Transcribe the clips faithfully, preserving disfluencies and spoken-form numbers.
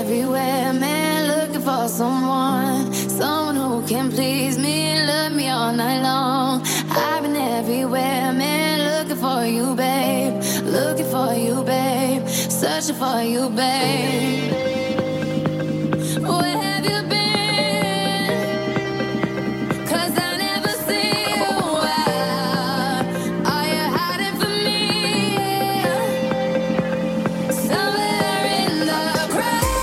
everywhere, man, looking for someone, someone who can please me and love me all night long. I've been everywhere, man, looking for you, babe, looking for you, babe, searching for you, babe. Where have you been? 'Cause I never see you out. Are you hiding from me? Somewhere in the crowd.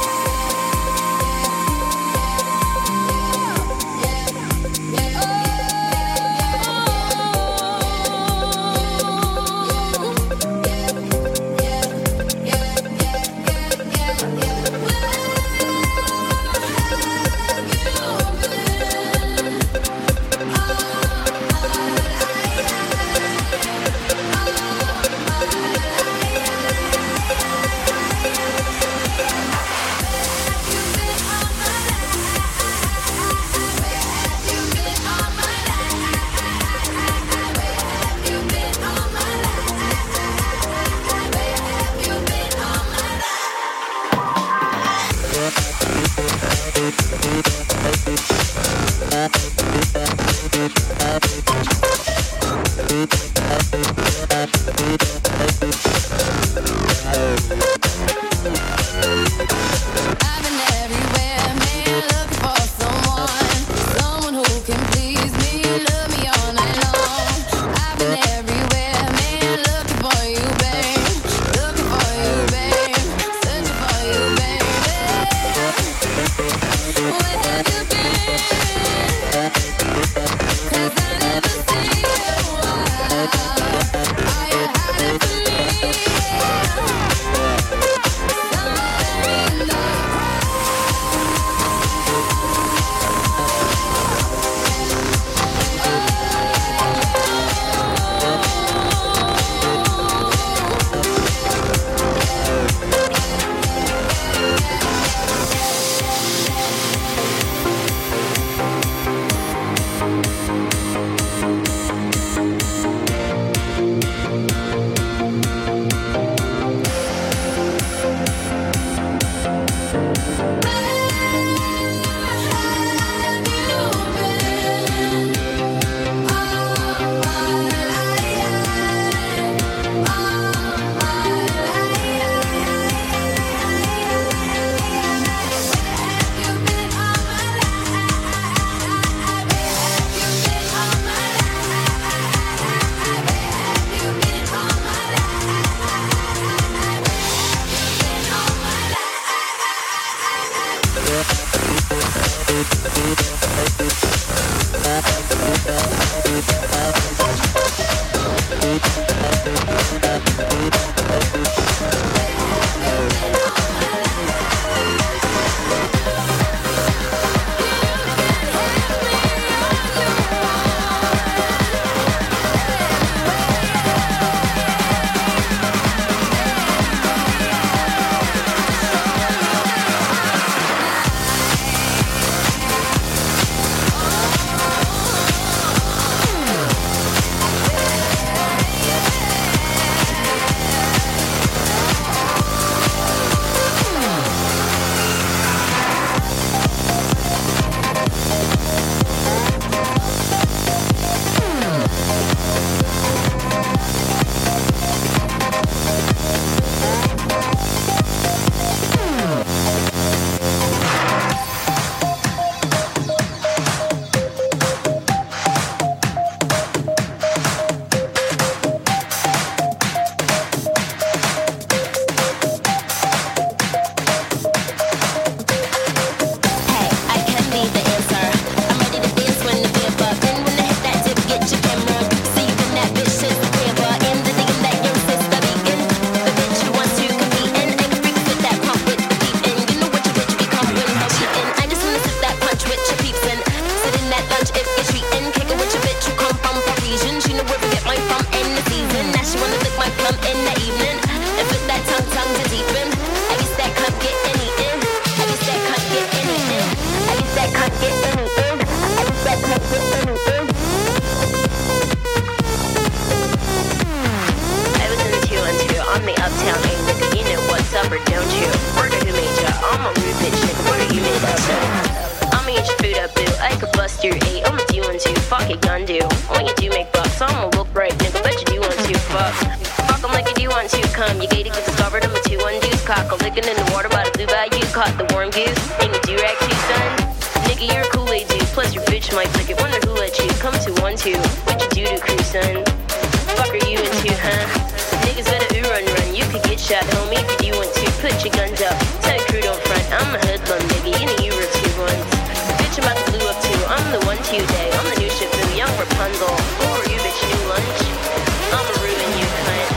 I'm a rude bitch, nigga, what are you made of? I'ma eat your food up, boo. I could bust your eight. I'ma do one two. Fuck it, gun do. When you do make bucks, I'ma look right, nigga. Bet you do want to. Fuck. Fuck 'em like you do want to. Come, you gated, get discovered. I'm a two one deuce. Cock a licking in the water by the blue bayou. Caught the warm goose. Ain't a do-rag too, son. Nigga, you're a Kool-Aid dude. Plus your bitch might flick it. Wonder who let you come to one two. What you do to crew, son? Fuck are you into, huh? Niggas better ooh run run. You could get shot, homie, if you want to. Put your guns up. Tell your crew don't front. I'm a hoodlum, nigga. You know you were two ones. Bitch, I'm about to blue up too. I'm the one two day. I'm the new ship boo, young Rapunzel. Who are you, bitch? New lunch? I'ma ruin you, cunt.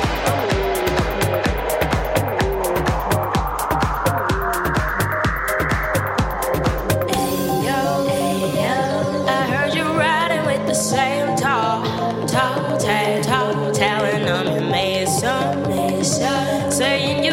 Ayo, ayo. I heard you riding with the same tall, tall, tall, tall, telling them you made some, made some. Saying you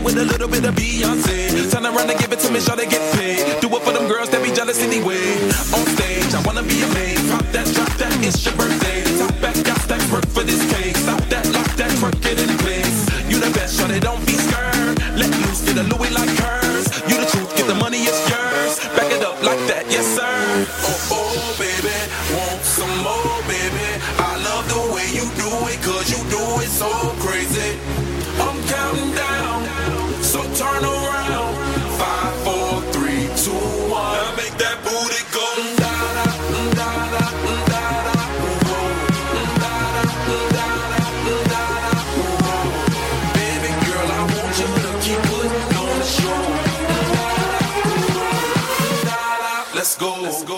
with a little bit of Beyonce. Turn around and give it to me, sure they get paid. Do it for them girls that be jealous anyway. On stage, I wanna be amazed. Pop that, drop that, it's your birthday. Top back, got that work for this cake. Stop that, lock that, twerk it in place. You the best, sure they don't be scared. Let loose, get a Louis like hers. You the truth, get the money, it's yours. Back it up like that, yes sir. Oh, oh, baby, want some more, baby. I love the way you do it, cause you do it so crazy. I'm counting down, so turn around. Five, four, three, two, one. Now make that booty go da-da, da-da, da-da, da-da, da-da, da-da, baby girl, I want you to keep putting on the show. Da-da, let's go, let's go.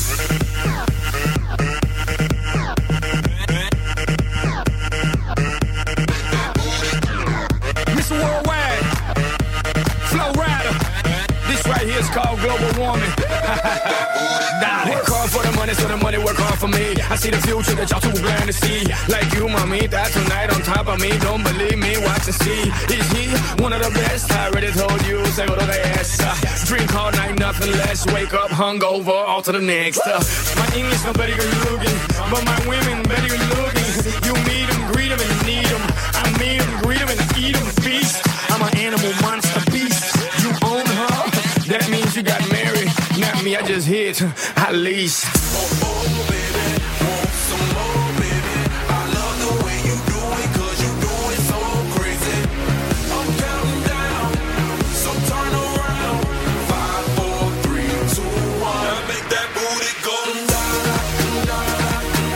It's called global warming. Work hard for the money, so the money work hard for me. I see the future that y'all too blind to see. Like you, mommy, that tonight on top of me. Don't believe me, watch and see. Is he one of the best? I already told you, say what the ass. Uh, drink all night, nothing less. Wake up hungover, on to the next. Uh, my English no better good looking, but my women better good looking. You meet them, greet them, and you need them. I meet them, greet them, and eat them. Feast. I'm an animal monster beast. You own her. That means you got married, not me, I just hit, at least. Oh, oh, baby, want some more, baby. I love the way you do it, cause you do it so crazy. I'm counting down, so turn around. Five, four, three, two, one. Now make that booty go da-da, da-da,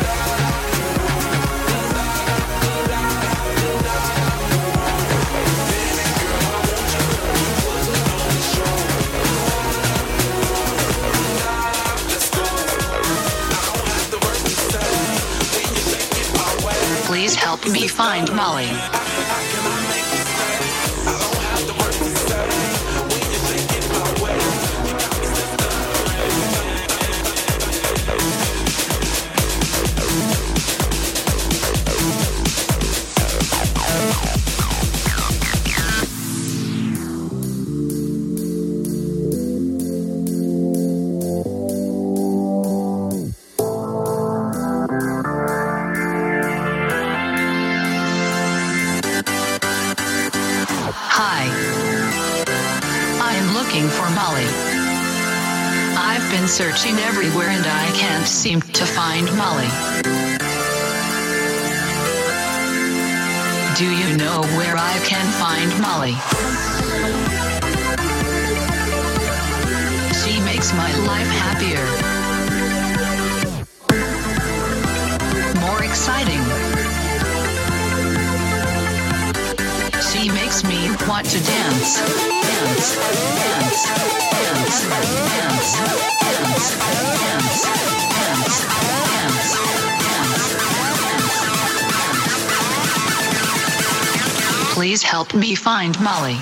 baby girl, I want you to keep putting on the show. Please help me find Molly. For Molly. I've been searching everywhere and I can't seem to find Molly. Do you know where I can find Molly? She makes my life happier, more exciting. She makes me want to dance, dance, dance, dance, dance, dance, dance, dance, dance, dance. Please help me find Molly.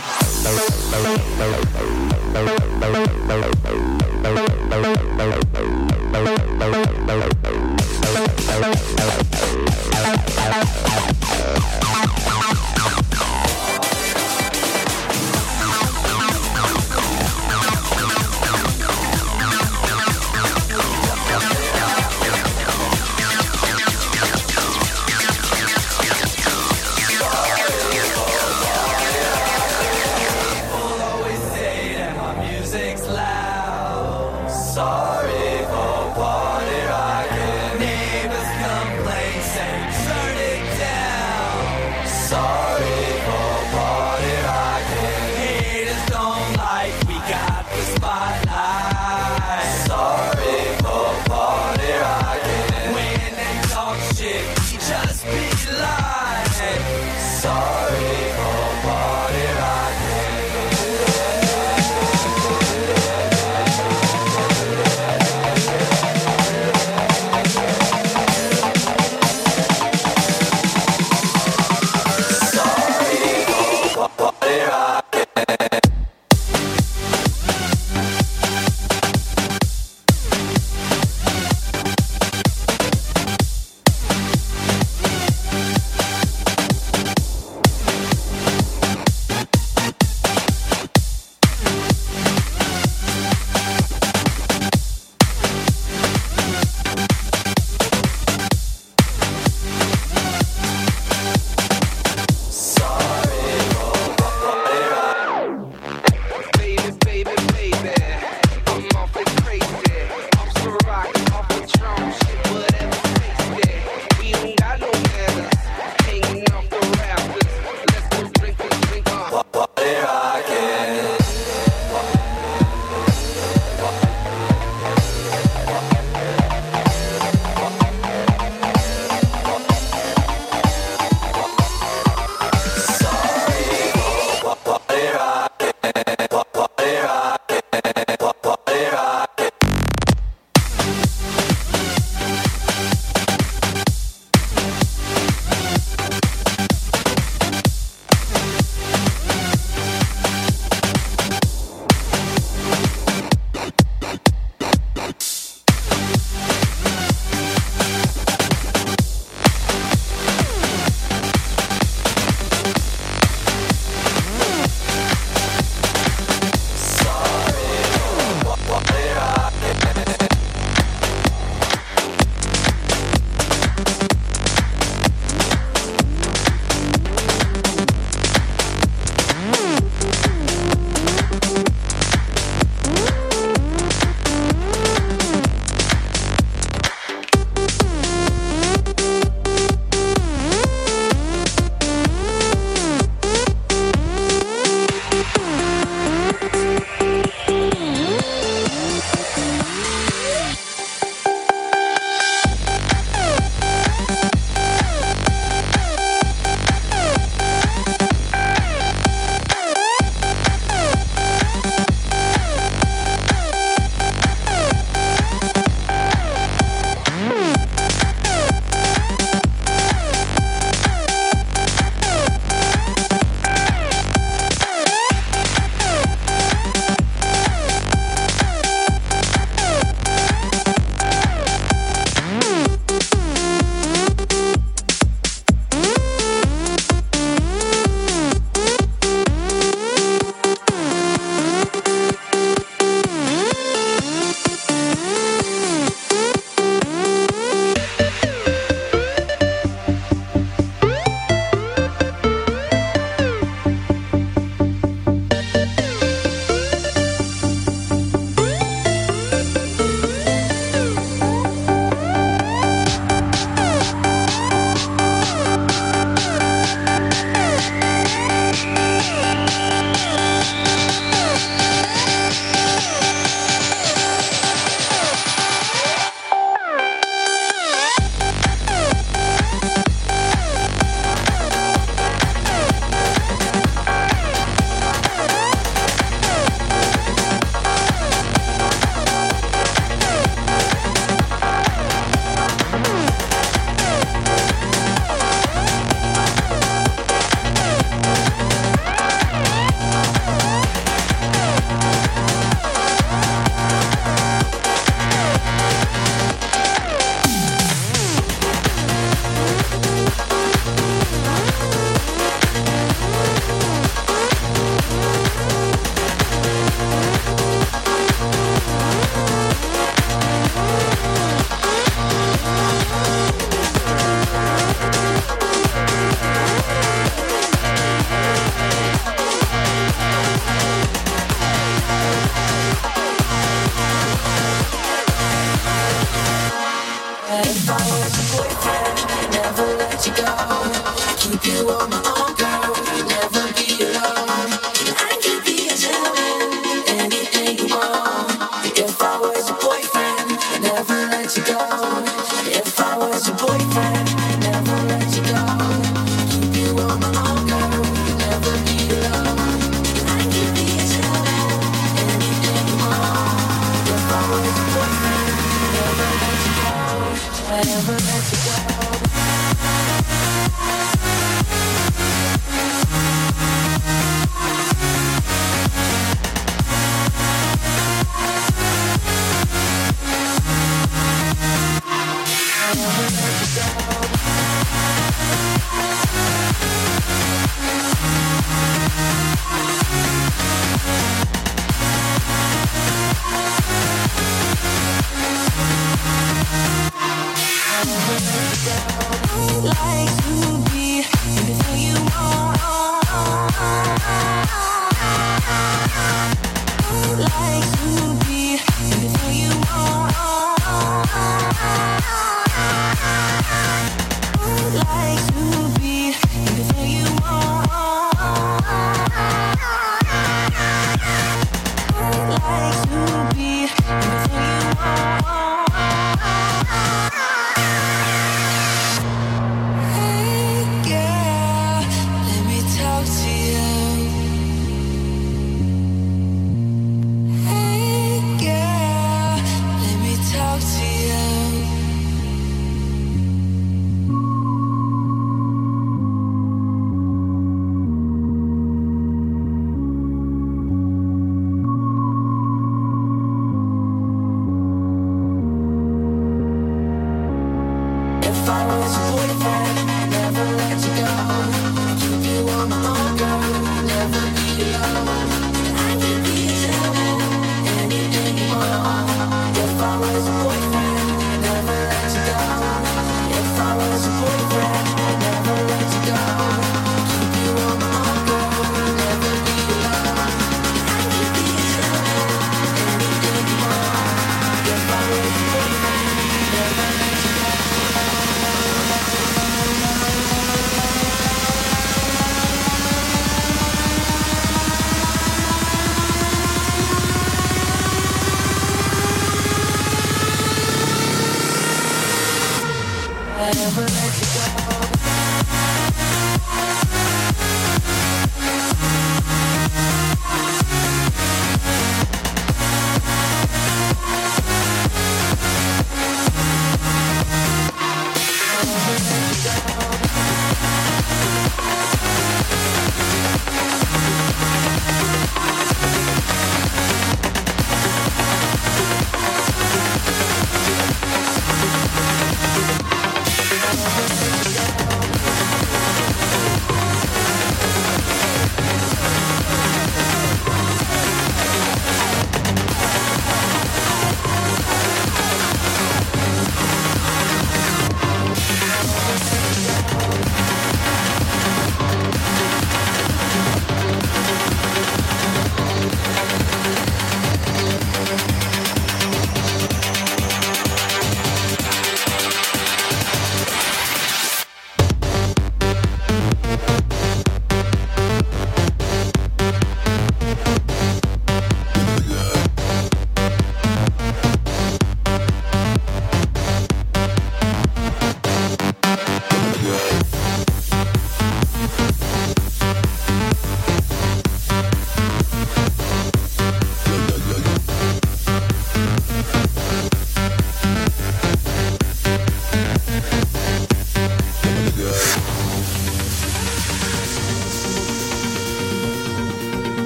Sorry for party rock.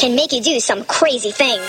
can make you do some crazy things.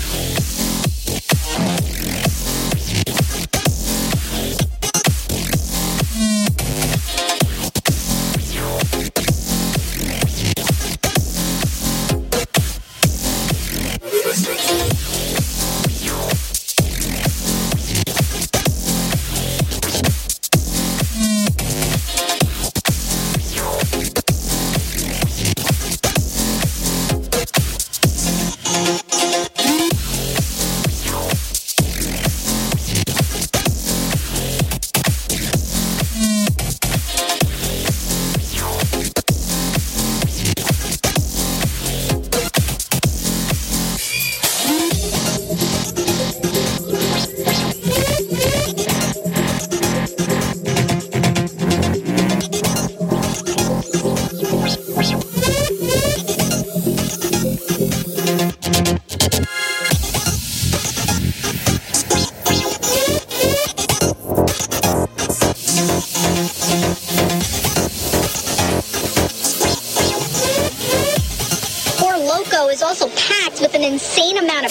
Is also packed with an insane amount of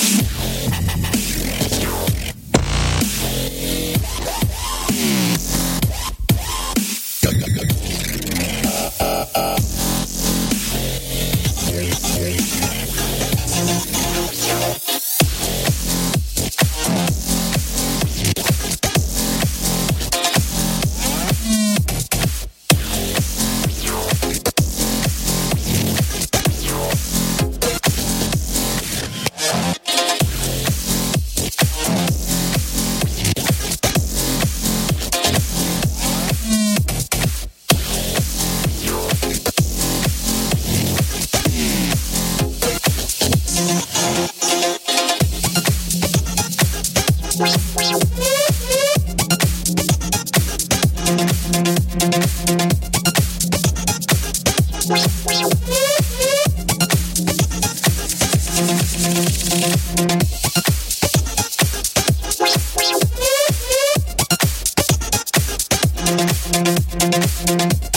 Thank you.